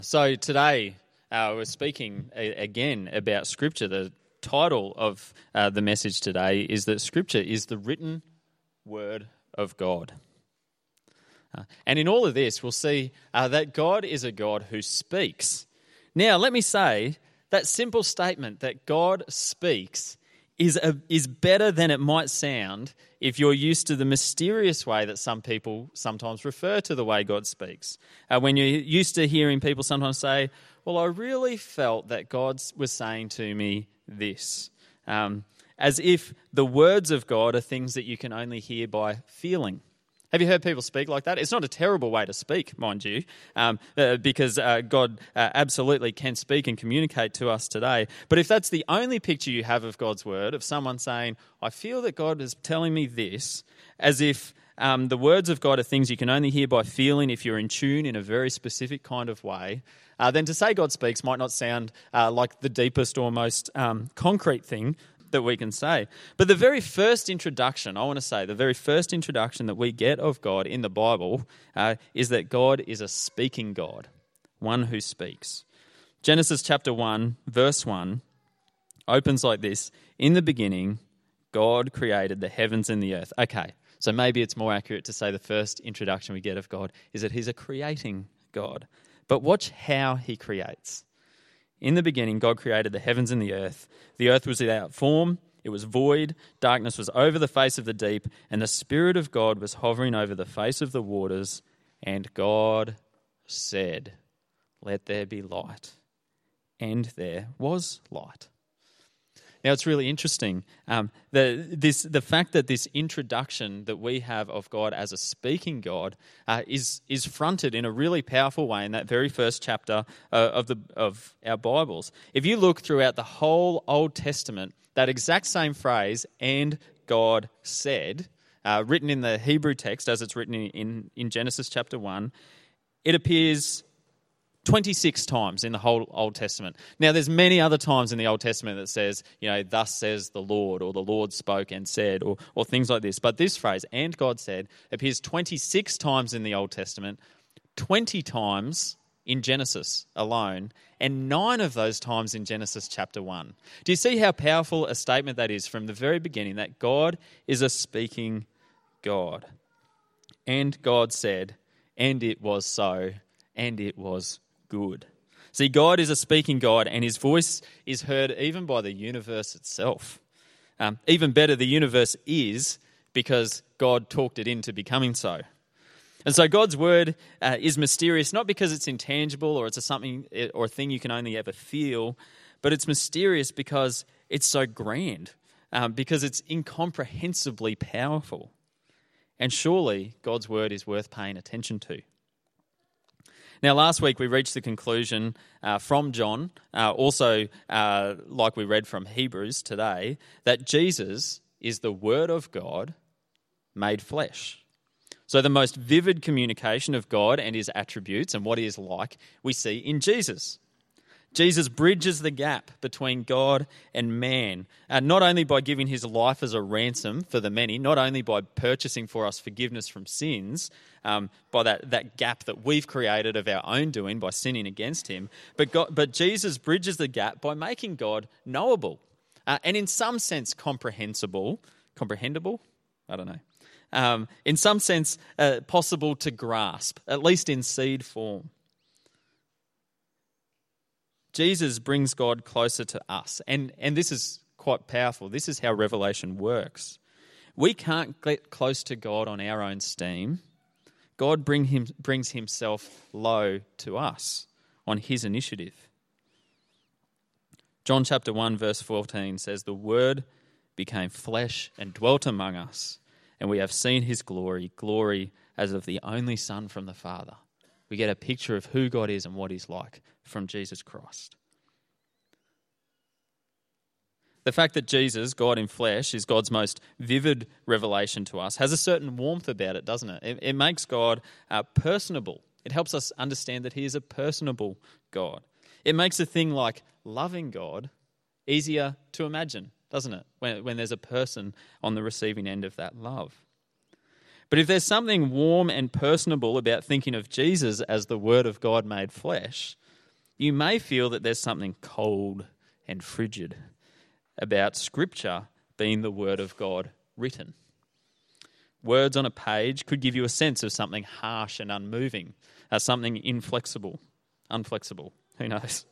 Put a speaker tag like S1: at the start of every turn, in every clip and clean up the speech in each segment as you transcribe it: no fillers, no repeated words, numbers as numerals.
S1: So today we're speaking again about Scripture. The title of the message today is that Scripture is the written Word of God. And in all of this, we'll see that God is a God who speaks. Now, let me say that simple statement that God speaks is better than it might sound if you're used to the mysterious way that some people sometimes refer to the way God speaks. When you're used to hearing people sometimes say, well, I really felt that God was saying to me this. As if the words of God are things that you can only hear by feeling. Have you heard people speak like that? It's not a terrible way to speak, mind you, because God absolutely can speak and communicate to us today. But if that's the only picture you have of God's word, of someone saying, I feel that God is telling me this, as if the words of God are things you can only hear by feeling if you're in tune in a very specific kind of way, then to say God speaks might not sound like the deepest or most concrete thing that we can say. But the very first introduction, I want to say, the very first introduction that we get of God in the Bible is that God is a speaking God, one who speaks. Genesis chapter 1, verse 1 opens like this: in the beginning, God created the heavens and the earth. Okay, so maybe it's more accurate to say the first introduction we get of God is that he's a creating God. But watch how he creates. In the beginning, God created the heavens and the earth. The earth was without form, it was void, darkness was over the face of the deep, and the Spirit of God was hovering over the face of the waters. And God said, let there be light. And there was light. Now, it's really interesting, the fact that this introduction that we have of God as a speaking God is fronted in a really powerful way in that very first chapter of our Bibles. If you look throughout the whole Old Testament, that exact same phrase, and God said, written in the Hebrew text as it's written in Genesis chapter 1, it appears 26 times in the whole Old Testament. Now, there's many other times in the Old Testament that says, thus says the Lord, or the Lord spoke and said, or things like this. But this phrase, and God said, appears 26 times in the Old Testament, 20 times in Genesis alone, and 9 of those times in Genesis chapter 1. Do you see how powerful a statement that is from the very beginning, that God is a speaking God? And God said, and it was so, and it was good. See, God is a speaking God, and his voice is heard even by the universe itself. Even better, the universe is because God talked it into becoming so. And so God's word is mysterious, not because it's intangible or it's a thing you can only ever feel, but it's mysterious because it's so grand, because it's incomprehensibly powerful. And surely God's word is worth paying attention to. Now, last week we reached the conclusion from John, also like we read from Hebrews today, that Jesus is the Word of God made flesh. So the most vivid communication of God and his attributes and what he is like we see in Jesus. Jesus bridges the gap between God and man, not only by giving his life as a ransom for the many, not only by purchasing for us forgiveness from sins, by that gap that we've created of our own doing by sinning against him, but Jesus bridges the gap by making God knowable and in some sense comprehensible? I don't know. In some sense possible to grasp, at least in seed form. Jesus brings God closer to us, and this is quite powerful. This is how revelation works. We can't get close to God on our own steam. God brings himself low to us on his initiative. John chapter 1 verse 14 says, the Word became flesh and dwelt among us, and we have seen his glory as of the only Son from the Father. We get a picture of who God is and what he's like from Jesus Christ. The fact that Jesus, God in flesh, is God's most vivid revelation to us has a certain warmth about it, doesn't it? It makes God personable. It helps us understand that he is a personable God. It makes a thing like loving God easier to imagine, doesn't it? When there's a person on the receiving end of that love. But if there's something warm and personable about thinking of Jesus as the Word of God made flesh, you may feel that there's something cold and frigid about Scripture being the Word of God written. Words on a page could give you a sense of something harsh and unmoving, something unflexible, who knows?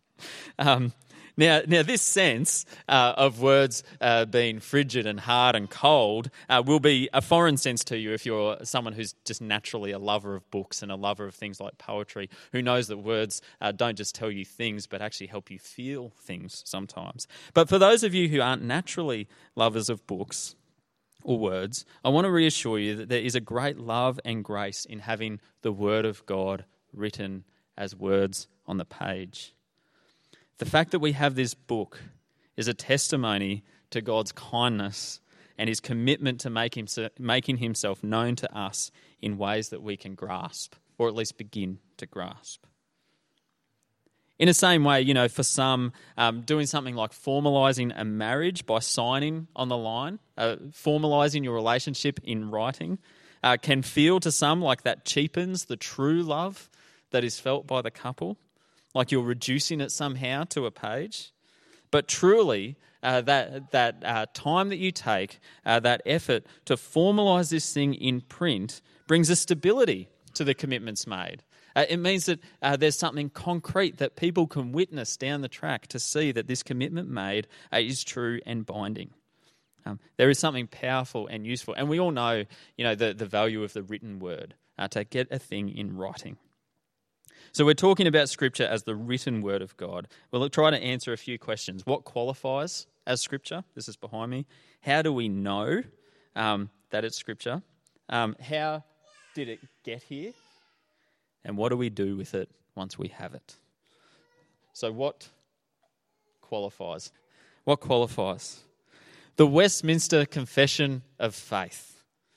S1: Now, this sense of words being frigid and hard and cold will be a foreign sense to you if you're someone who's just naturally a lover of books and a lover of things like poetry, who knows that words don't just tell you things but actually help you feel things sometimes. But for those of you who aren't naturally lovers of books or words, I want to reassure you that there is a great love and grace in having the Word of God written as words on the page. The fact that we have this book is a testimony to God's kindness and his commitment to making himself known to us in ways that we can grasp, or at least begin to grasp. In the same way, for some, doing something like formalising a marriage by signing on the line, formalising your relationship in writing, can feel to some like that cheapens the true love that is felt by the couple, like you're reducing it somehow to a page. But truly, that time that you take, that effort to formalise this thing in print brings a stability to the commitments made. It means that there's something concrete that people can witness down the track to see that this commitment made is true and binding. There is something powerful and useful. And we all know, the value of the written word, to get a thing in writing. So we're talking about Scripture as the written word of God. We'll try to answer a few questions. What qualifies as Scripture? This is behind me. How do we know that it's Scripture? How did it get here? And what do we do with it once we have it? So what qualifies? What qualifies? The Westminster Confession of Faith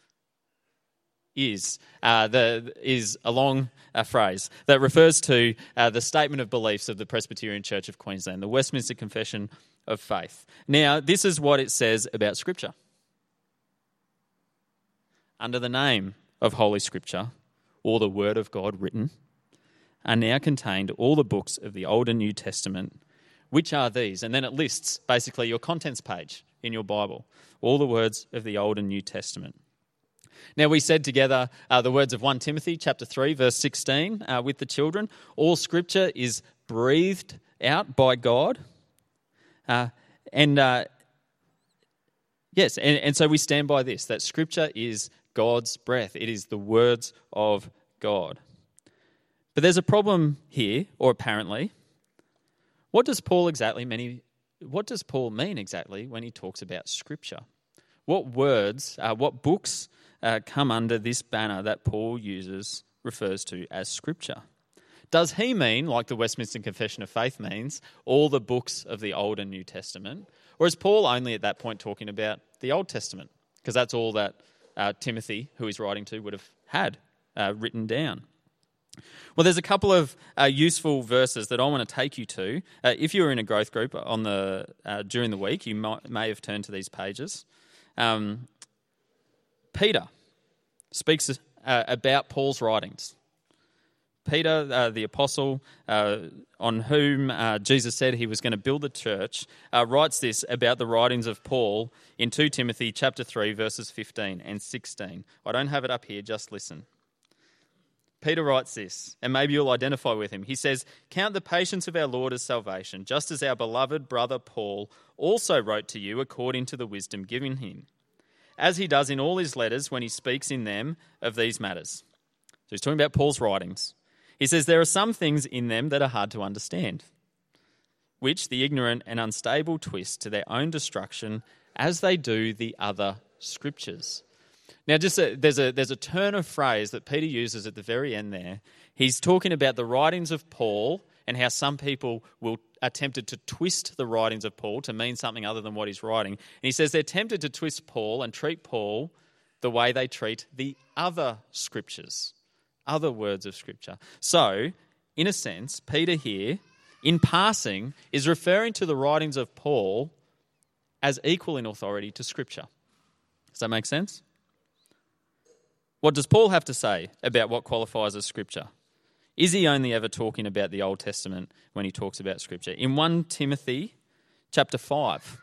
S1: is a long phrase that refers to the statement of beliefs of the Presbyterian Church of Queensland, the Westminster Confession of Faith. Now, this is what it says about Scripture. Under the name of Holy Scripture, or the Word of God written, are now contained all the books of the Old and New Testament, which are these. And then it lists basically your contents page in your Bible, all the words of the Old and New Testament. Now, we said together the words of 1 Timothy chapter 3, verse 16 with the children. All Scripture is breathed out by God. And so we stand by this, that Scripture is God's breath. It is the words of God. But there's a problem here, or apparently. What does Paul mean exactly when he talks about Scripture? What words, what books come under this banner that Paul refers to as Scripture? Does he mean, like the Westminster Confession of Faith means, all the books of the Old and New Testament? Or is Paul only at that point talking about the Old Testament? Because that's all that Timothy, who he's writing to, would have had written down. Well, there's a couple of useful verses that I want to take you to. If you were in a growth group during the week, you may have turned to these pages. Peter speaks about Paul's writings. Peter, the apostle, on whom Jesus said he was going to build the church, writes this about the writings of Paul in 2 Timothy chapter 3, verses 15 and 16. I don't have it up here, just listen. Peter writes this, and maybe you'll identify with him. He says, "Count the patience of our Lord as salvation, just as our beloved brother Paul also wrote to you according to the wisdom given him, as he does in all his letters when he speaks in them of these matters." So he's talking about Paul's writings. He says, "There are some things in them that are hard to understand, which the ignorant and unstable twist to their own destruction, as they do the other scriptures." Now, there's a turn of phrase that Peter uses at the very end there. He's talking about the writings of Paul and how some people are tempted to twist the writings of Paul to mean something other than what he's writing. And he says they're tempted to twist Paul and treat Paul the way they treat the other scriptures, other words of Scripture. So, in a sense, Peter here, in passing, is referring to the writings of Paul as equal in authority to Scripture. Does that make sense? What does Paul have to say about what qualifies as Scripture? Is he only ever talking about the Old Testament when he talks about Scripture? In 1 Timothy chapter 5,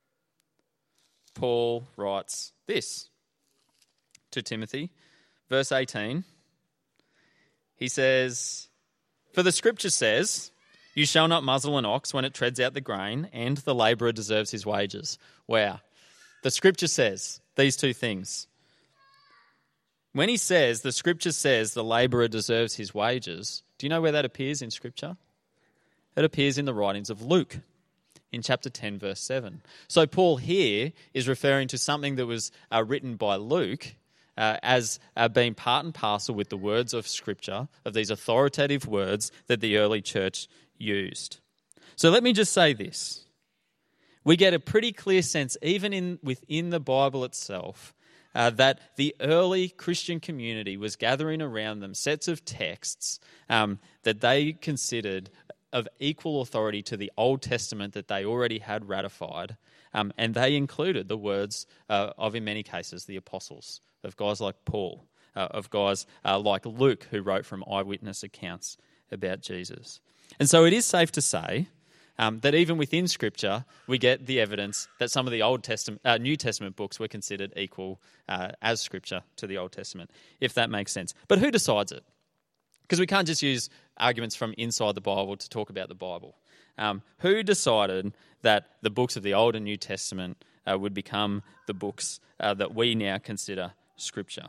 S1: Paul writes this to Timothy, verse 18. He says, "For the Scripture says, you shall not muzzle an ox when it treads out the grain, and the labourer deserves his wages." Wow. The Scripture says these two things. When he says, the Scripture says the labourer deserves his wages, do you know where that appears in Scripture? It appears in the writings of Luke, in chapter 10, verse 7. So Paul here is referring to something that was written by Luke as being part and parcel with the words of Scripture, of these authoritative words that the early church used. So let me just say this. We get a pretty clear sense, even within the Bible itself, that the early Christian community was gathering around them sets of texts that they considered of equal authority to the Old Testament that they already had ratified, and they included the words of, in many cases, the apostles, of guys like Paul, of guys like Luke, who wrote from eyewitness accounts about Jesus. And so it is safe to say that even within Scripture, we get the evidence that some of the New Testament books were considered equal as Scripture to the Old Testament, if that makes sense. But who decides it? Because we can't just use arguments from inside the Bible to talk about the Bible. Who decided that the books of the Old and New Testament would become the books that we now consider Scripture?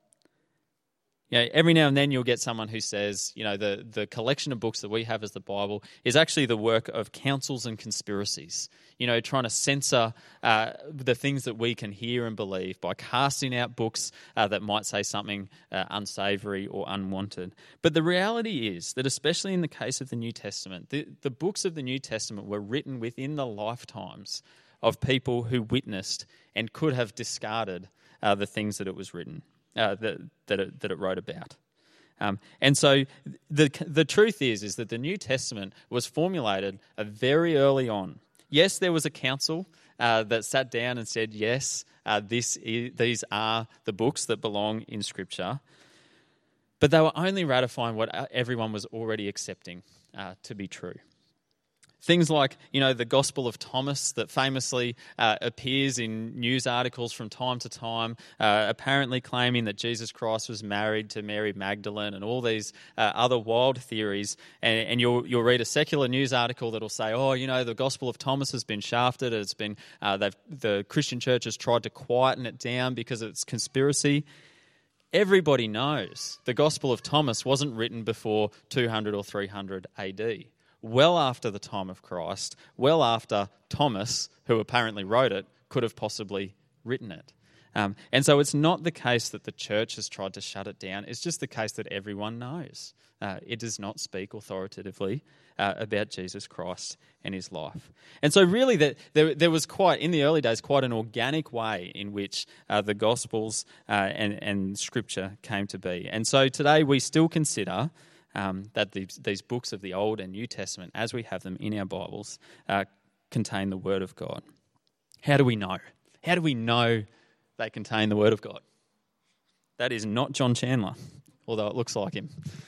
S1: Every now and then you'll get someone who says, the collection of books that we have as the Bible is actually the work of councils and conspiracies, trying to censor the things that we can hear and believe by casting out books that might say something unsavory or unwanted. But the reality is that, especially in the case of the New Testament, the books of the New Testament were written within the lifetimes of people who witnessed and could have discarded the things that it was written. That it wrote about. And so the truth is that the New Testament was formulated very early on. Yes, there was a council that sat down and said, yes, these are the books that belong in Scripture, but they were only ratifying what everyone was already accepting to be true. Things like, the Gospel of Thomas that famously appears in news articles from time to time, apparently claiming that Jesus Christ was married to Mary Magdalene and all these other wild theories. And you'll read a secular news article that'll say, the Gospel of Thomas has been shafted. It's been the Christian church has tried to quieten it down because it's conspiracy. Everybody knows the Gospel of Thomas wasn't written before 200 or 300 AD. Well after the time of Christ, well after Thomas, who apparently wrote it, could have possibly written it. And so it's not the case that the church has tried to shut it down. It's just the case that everyone knows. It does not speak authoritatively about Jesus Christ and his life. And so really there was in the early days, quite an organic way in which the Gospels and Scripture came to be. And so today we still consider that these books of the Old and New Testament, as we have them in our Bibles, contain the Word of God. How do we know? How do we know they contain the Word of God? That is not John Chandler, although it looks like him.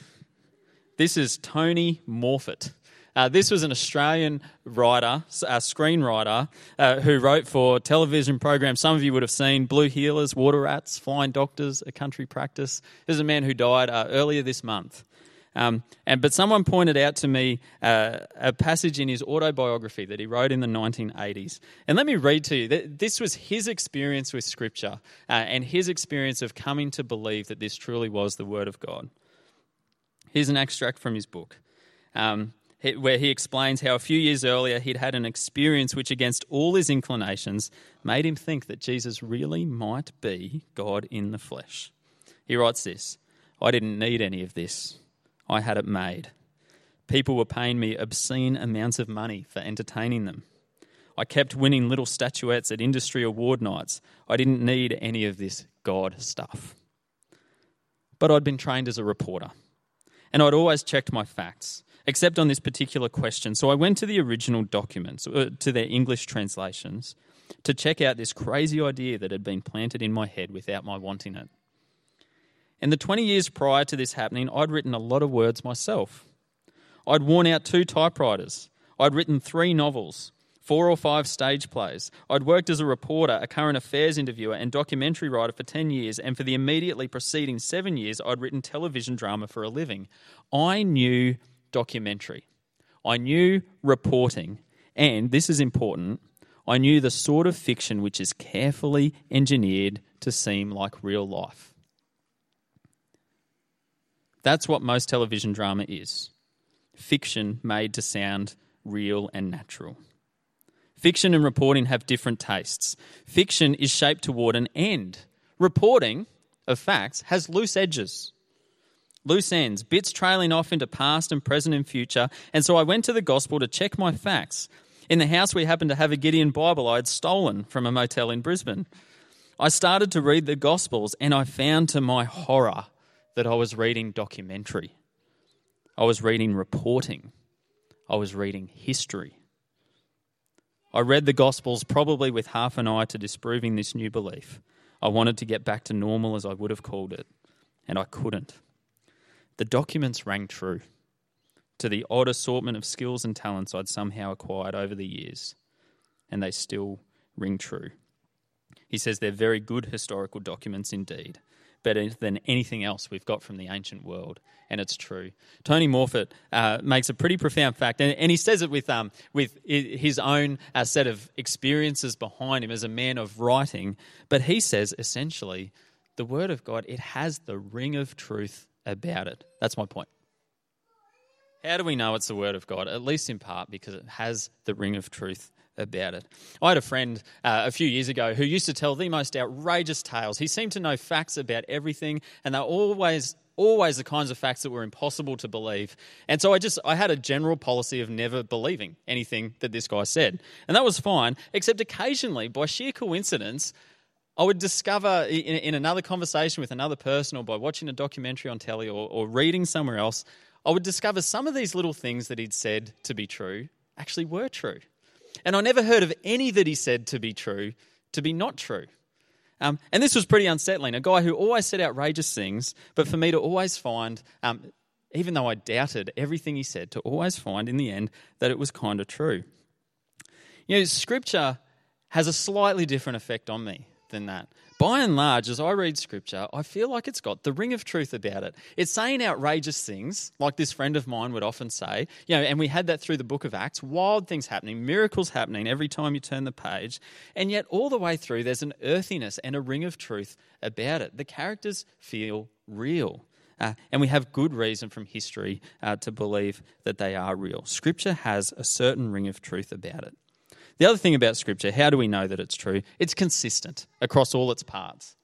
S1: This is Tony Morfitt. This was an Australian writer, a screenwriter, who wrote for television programs some of you would have seen: Blue Heelers, Water Rats, Flying Doctors, A Country Practice. This is a man who died earlier this month. But someone pointed out to me a passage in his autobiography that he wrote in the 1980s. And let me read to you. This was his experience with Scripture and his experience of coming to believe that this truly was the Word of God. Here's an extract from his book, where he explains how a few years earlier he'd had an experience which, against all his inclinations, made him think that Jesus really might be God in the flesh. He writes this: "I didn't need any of this. I had it made. People were paying me obscene amounts of money for entertaining them. I kept winning little statuettes at industry award nights. I didn't need any of this God stuff. But I'd been trained as a reporter, and I'd always checked my facts, except on this particular question. So I went to the original documents, to their English translations, to check out this crazy idea that had been planted in my head without my wanting it. In the 20 years prior to this happening, I'd written a lot of words myself. I'd worn out 2 typewriters. I'd written 3 novels, 4 or 5 stage plays. I'd worked as a reporter, a current affairs interviewer, and documentary writer for 10 years, and for the immediately preceding 7 years, I'd written television drama for a living. I knew documentary. I knew reporting, and, this is important, I knew the sort of fiction which is carefully engineered to seem like real life. That's what most television drama is. Fiction made to sound real and natural. Fiction and reporting have different tastes. Fiction is shaped toward an end. Reporting of facts has loose edges, loose ends, bits trailing off into past and present and future. And so I went to the gospel to check my facts. In the house, we happened to have a Gideon Bible I had stolen from a motel in Brisbane. I started to read the Gospels, and I found to my horror that I was reading documentary. I was reading reporting. I was reading history. I read the Gospels probably with half an eye to disproving this new belief. I wanted to get back to normal, as I would have called it, and I couldn't. The documents rang true to the odd assortment of skills and talents I'd somehow acquired over the years, and they still ring true. He says they're very good historical documents indeed, better than anything else we've got from the ancient world, and it's true. Tony Morfitt makes a pretty profound fact, and he says it with his own set of experiences behind him as a man of writing, but he says essentially the Word of God, it has the ring of truth about it. That's my point. How do we know it's the Word of God? At least in part because it has the ring of truth about it. I had a friend a few years ago who used to tell the most outrageous tales. He seemed to know facts about everything, and they're always the kinds of facts that were impossible to believe. And so I had a general policy of never believing anything that this guy said. And that was fine, except occasionally, by sheer coincidence, I would discover in another conversation with another person, or by watching a documentary on telly, or reading somewhere else, I would discover some of these little things that he'd said to be true actually were true. And I never heard of any that he said to be true to be not true. And this was pretty unsettling. A guy who always said outrageous things, but for me to always find, even though I doubted everything he said, to always find in the end that it was kind of true. You know, Scripture has a slightly different effect on me than that. By and large, as I read Scripture, I feel like it's got the ring of truth about it. It's saying outrageous things, like this friend of mine would often say, and we had that through the book of Acts, wild things happening, miracles happening every time you turn the page, and yet all the way through there's an earthiness and a ring of truth about it. The characters feel real, and we have good reason from history to believe that they are real. Scripture has a certain ring of truth about it. The other thing about Scripture, how do we know that it's true? It's consistent across all its parts.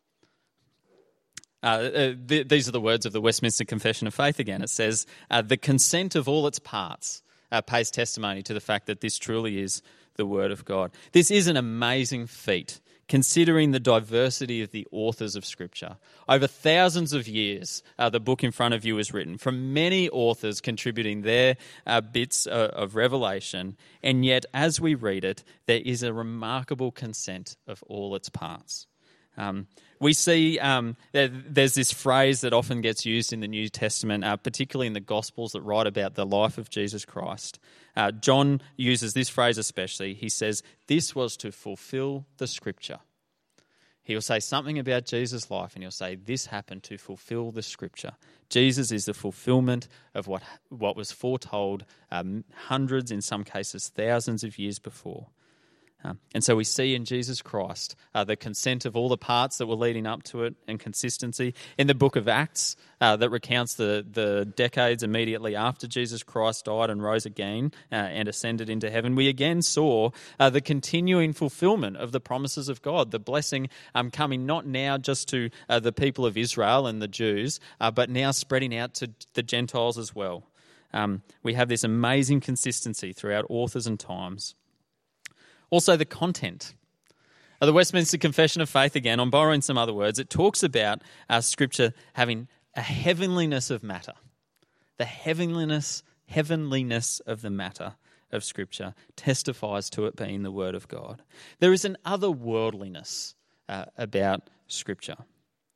S1: These are the words of the Westminster Confession of Faith again. It says, the consent of all its parts pays testimony to the fact that this truly is the Word of God. This is an amazing feat, considering the diversity of the authors of Scripture. Over thousands of years, the book in front of you is written, from many authors contributing their bits of revelation, and yet as we read it, there is a remarkable consent of all its parts. We see there's this phrase that often gets used in the New Testament, particularly in the Gospels that write about the life of Jesus Christ. John uses this phrase especially. He says, this was to fulfill the Scripture. He'll say something about Jesus' life and he'll say, this happened to fulfill the Scripture. Jesus is the fulfillment of what was foretold hundreds, in some cases thousands of years before. And so we see in Jesus Christ the consent of all the parts that were leading up to it and consistency. In the book of Acts that recounts the decades immediately after Jesus Christ died and rose again and ascended into heaven, we again saw the continuing fulfillment of the promises of God, the blessing coming not now just to the people of Israel and the Jews, but now spreading out to the Gentiles as well. We have this amazing consistency throughout authors and times. Also, the content. The Westminster Confession of Faith, again, I'm borrowing some other words, it talks about Scripture having a heavenliness of matter. The heavenliness of the matter of Scripture testifies to it being the Word of God. There is an otherworldliness about Scripture.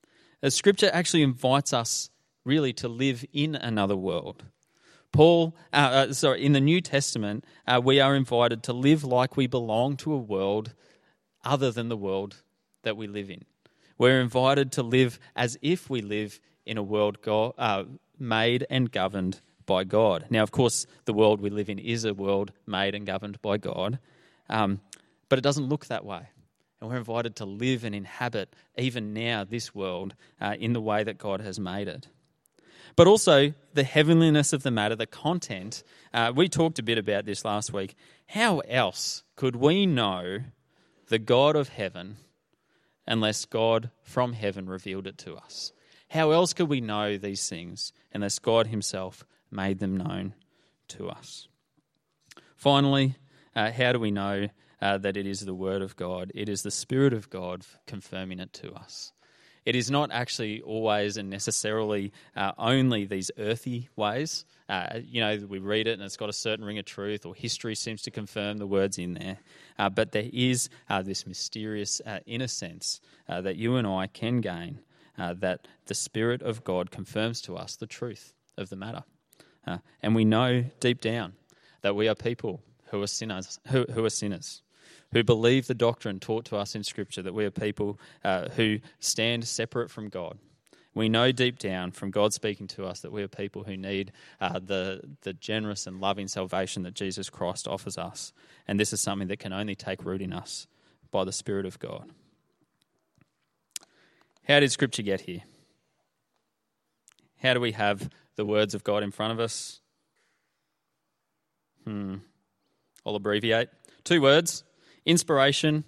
S1: Scripture actually invites us really to live in another world. In the New Testament, we are invited to live like we belong to a world other than the world that we live in. We're invited to live as if we live in a world made and governed by God. Now, of course, the world we live in is a world made and governed by God, but it doesn't look that way. And we're invited to live and inhabit, even now, this world in the way that God has made it. But also, the heavenliness of the matter, the content, we talked a bit about this last week. How else could we know the God of heaven unless God from heaven revealed it to us? How else could we know these things unless God himself made them known to us? Finally, how do we know that it is the Word of God? It is the Spirit of God confirming it to us. It is not actually always and necessarily only these earthy ways. We read it and it's got a certain ring of truth, or history seems to confirm the words in there. But there is this mysterious inner sense that you and I can gain, that the Spirit of God confirms to us the truth of the matter. And we know deep down that we are people who are sinners, who believe the doctrine taught to us in Scripture, that we are people who stand separate from God. We know deep down from God speaking to us that we are people who need the generous and loving salvation that Jesus Christ offers us. And this is something that can only take root in us by the Spirit of God. How did Scripture get here? How do we have the words of God in front of us? I'll abbreviate. 2 words: inspiration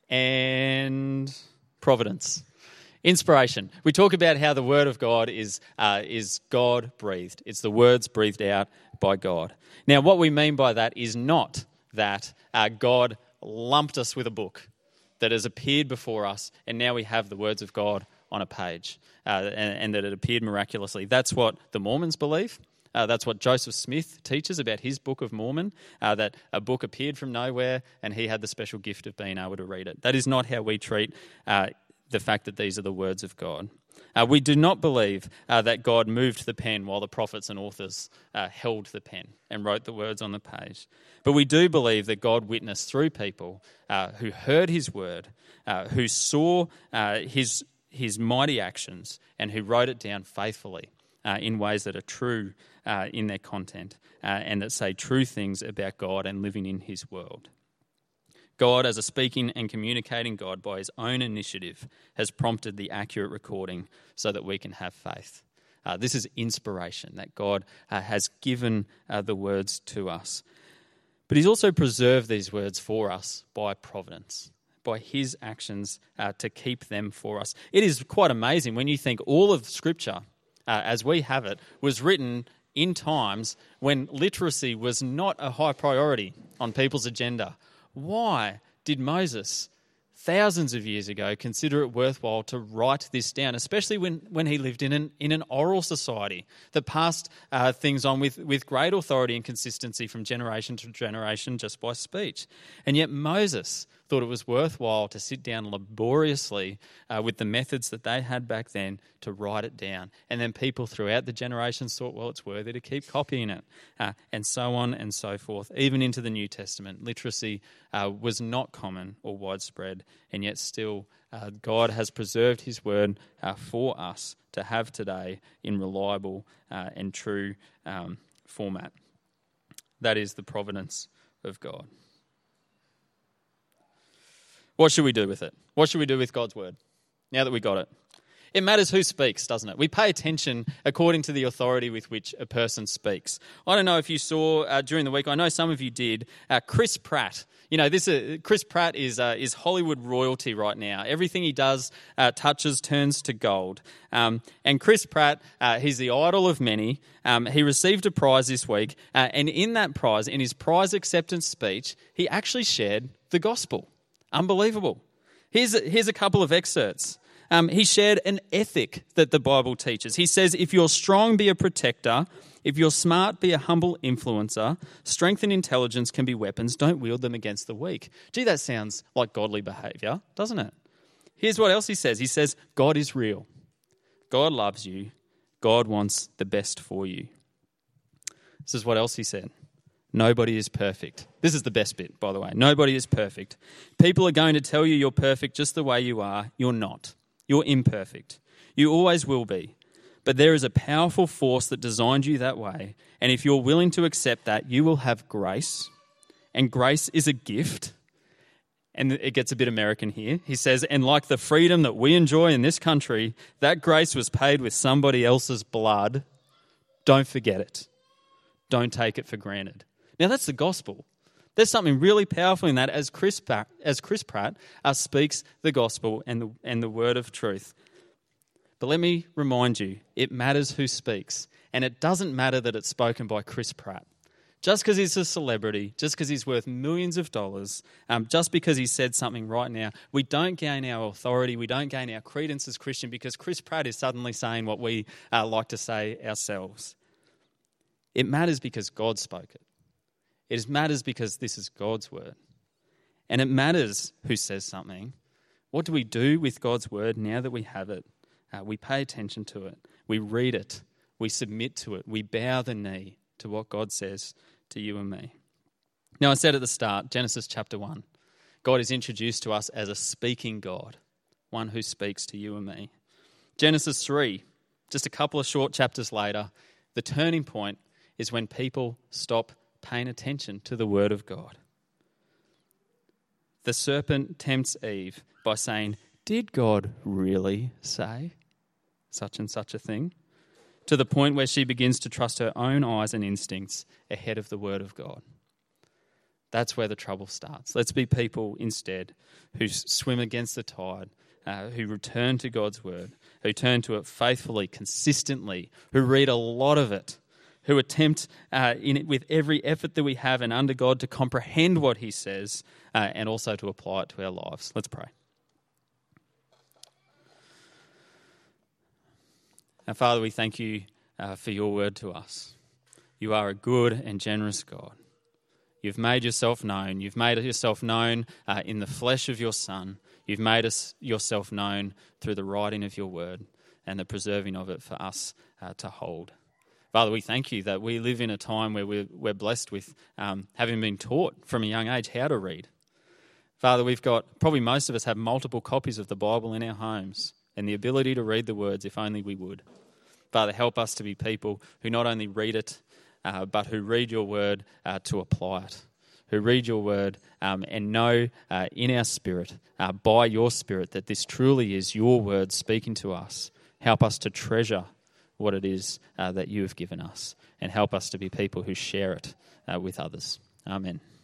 S1: and providence. Inspiration. We talk about how the Word of God is God-breathed. It's the words breathed out by God. Now, what we mean by that is not that God lumped us with a book that has appeared before us and now we have the words of God on a page and that it appeared miraculously. That's what the Mormons believe. That's what Joseph Smith teaches about his Book of Mormon, that a book appeared from nowhere and he had the special gift of being able to read it. That is not how we treat the fact that these are the words of God. We do not believe that God moved the pen while the prophets and authors held the pen and wrote the words on the page. But we do believe that God witnessed through people who heard his word, who saw his mighty actions, and who wrote it down faithfully in ways that are true in their content and that say true things about God and living in his world. God, as a speaking and communicating God by his own initiative, has prompted the accurate recording so that we can have faith. This is inspiration, that God has given the words to us. But he's also preserved these words for us by providence, by his actions to keep them for us. It is quite amazing when you think all of Scripture, as we have it, was written in times when literacy was not a high priority on people's agenda. Why did Moses, thousands of years ago, consider it worthwhile to write this down, especially when he lived in an oral society that passed things on with great authority and consistency from generation to generation just by speech? And yet Moses thought it was worthwhile to sit down laboriously with the methods that they had back then to write it down. And then people throughout the generations thought, well, it's worthy to keep copying it, and so on and so forth. Even into the New Testament, literacy was not common or widespread, and yet still God has preserved his word for us to have today in reliable and true format. That is the providence of God. What should we do with it? What should we do with God's word now that we got it? It matters who speaks, doesn't it? We pay attention according to the authority with which a person speaks. I don't know if you saw during the week, I know some of you did, Chris Pratt. You know, Chris Pratt is Hollywood royalty right now. Everything he does touches turns to gold. And Chris Pratt, he's the idol of many. He received a prize this week, and in that prize, in his prize acceptance speech, he actually shared the gospel. Unbelievable. Here's a couple of excerpts. He shared an ethic that the Bible teaches. He says, if you're strong, be a protector. If you're smart, be a humble influencer. Strength and intelligence can be weapons. Don't wield them against the weak. Gee, that sounds like godly behaviour, doesn't it? Here's what else he says. He says, God is real. God loves you. God wants the best for you. This is what else he said. Nobody is perfect. This is the best bit, by the way. Nobody is perfect. People are going to tell you you're perfect just the way you are. You're not. You're imperfect. You always will be. But there is a powerful force that designed you that way. And if you're willing to accept that, you will have grace. And grace is a gift. And it gets a bit American here. He says, and like the freedom that we enjoy in this country, that grace was paid with somebody else's blood. Don't forget it. Don't take it for granted. Now, that's the gospel. There's something really powerful in that as Chris Pratt speaks the gospel and the word of truth. But let me remind you, it matters who speaks. And it doesn't matter that it's spoken by Chris Pratt. Just because he's a celebrity, just because he's worth millions of dollars, just because he said something right now, we don't gain our authority, we don't gain our credence as Christian because Chris Pratt is suddenly saying what we like to say ourselves. It matters because God spoke it. It matters because this is God's word. And it matters who says something. What do we do with God's word now that we have it? We pay attention to it. We read it. We submit to it. We bow the knee to what God says to you and me. Now, I said at the start, Genesis chapter 1, God is introduced to us as a speaking God, one who speaks to you and me. Genesis 3, just a couple of short chapters later, the turning point is when people stop paying attention to the word of God. The serpent tempts Eve by saying, did God really say such and such a thing? To the point where she begins to trust her own eyes and instincts ahead of the word of God. That's where the trouble starts. Let's be people instead who swim against the tide, who return to God's word, who turn to it faithfully, consistently, who read a lot of it, who attempt in it with every effort that we have and under God to comprehend what he says and also to apply it to our lives. Let's pray. Now, Father, we thank you for your word to us. You are a good and generous God. You've made yourself known. You've made yourself known in the flesh of your Son. You've made yourself known through the writing of your word and the preserving of it for us to hold. Father, we thank you that we live in a time where we're blessed with having been taught from a young age how to read. Father, probably most of us have multiple copies of the Bible in our homes and the ability to read the words if only we would. Father, help us to be people who not only read it, but who read your word to apply it, who read your word and know in our spirit, by your spirit, that this truly is your word speaking to us. Help us to treasure what it is that you have given us and help us to be people who share it with others. Amen.